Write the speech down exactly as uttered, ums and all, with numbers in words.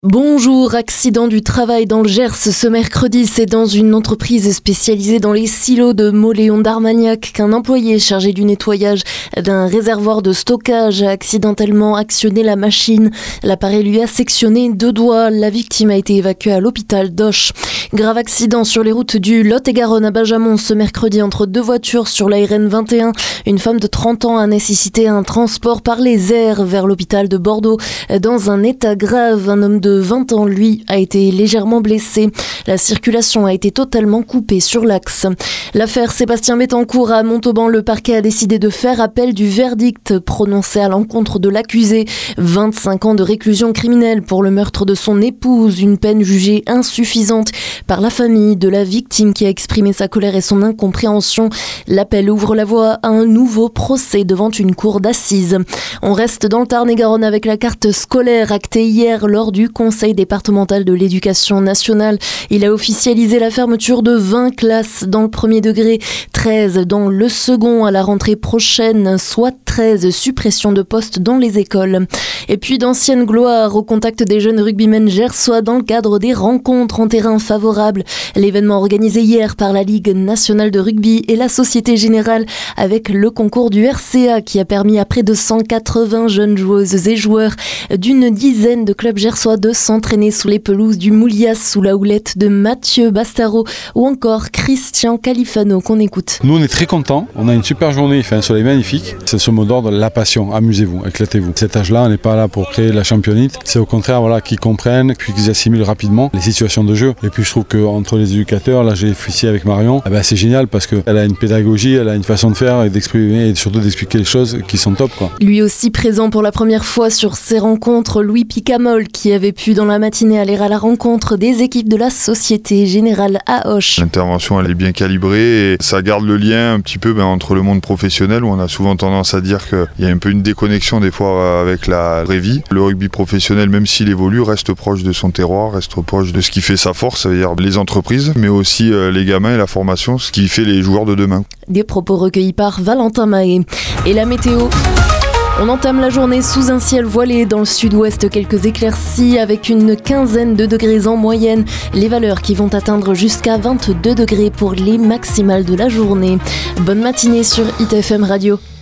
Bonjour, accident du travail dans le Gers ce mercredi, c'est dans une entreprise spécialisée dans les silos de Mauléon d'Armagnac qu'un employé chargé du nettoyage d'un réservoir de stockage a accidentellement actionné la machine. L'appareil lui a sectionné deux doigts. La victime a été évacuée à l'hôpital d'Auch. Grave accident sur les routes du Lot-et-Garonne à Bajamont ce mercredi entre deux voitures sur la R N vingt et un. Une femme de trente ans a nécessité un transport par les airs vers l'hôpital de Bordeaux dans un état grave. Un homme de vingt ans, lui, a été légèrement blessé. La circulation a été totalement coupée sur l'axe. L'affaire Sébastien Bettencourt à Montauban, le parquet a décidé de faire appel du verdict prononcé à l'encontre de l'accusé. vingt-cinq ans de réclusion criminelle pour le meurtre de son épouse, une peine jugée insuffisante par la famille de la victime qui a exprimé sa colère et son incompréhension. L'appel ouvre la voie à un nouveau procès devant une cour d'assises. On reste dans le Tarn-et-Garonne avec la carte scolaire actée hier lors du Conseil départemental de l'éducation nationale. Il a officialisé la fermeture de vingt classes dans le premier degré, treize dans le second à la rentrée prochaine, soit treize suppressions de postes dans les écoles. Et puis d'anciennes gloires au contact des jeunes rugbymen gersois dans le cadre des rencontres en terrain favorable. L'événement organisé hier par la Ligue nationale de rugby et la Société Générale avec le concours du R C A qui a permis à près de cent quatre-vingts jeunes joueuses et joueurs d'une dizaine de clubs gersois de s'entraîner sous les pelouses du Moulias sous la houlette de Mathieu Bastaro ou encore Christian Califano qu'on écoute. Nous on est très contents, on a une super journée, il fait un soleil magnifique. C'est ce mot d'ordre, la passion, amusez-vous, éclatez-vous. Cet âge-là, on n'est pas là pour créer la championnite, c'est au contraire voilà, qu'ils comprennent, puis qu'ils assimilent rapidement les situations de jeu. Et puis je trouve qu'entre les éducateurs, là j'ai officié avec Marion, eh ben, c'est génial parce qu'elle a une pédagogie, elle a une façon de faire et d'exprimer et surtout d'expliquer les choses qui sont top, quoi. Lui aussi présent pour la première fois sur ces rencontres, Louis Picamol qui avait pu dans la matinée aller à la rencontre des équipes de la Société Générale à Auch. L'intervention elle est bien calibrée et ça garde le lien un petit peu ben, entre le monde professionnel où on a souvent tendance à dire qu'il y a un peu une déconnexion des fois avec la vraie vie. Le rugby professionnel, même s'il évolue, reste proche de son terroir, reste proche de ce qui fait sa force, c'est-à-dire les entreprises, mais aussi les gamins et la formation, ce qui fait les joueurs de demain. Des propos recueillis par Valentin Mahé. Et la météo ? On entame la journée sous un ciel voilé. Dans le sud-ouest, quelques éclaircies avec une quinzaine de degrés en moyenne. Les valeurs qui vont atteindre jusqu'à vingt-deux degrés pour les maximales de la journée. Bonne matinée sur I T F M Radio.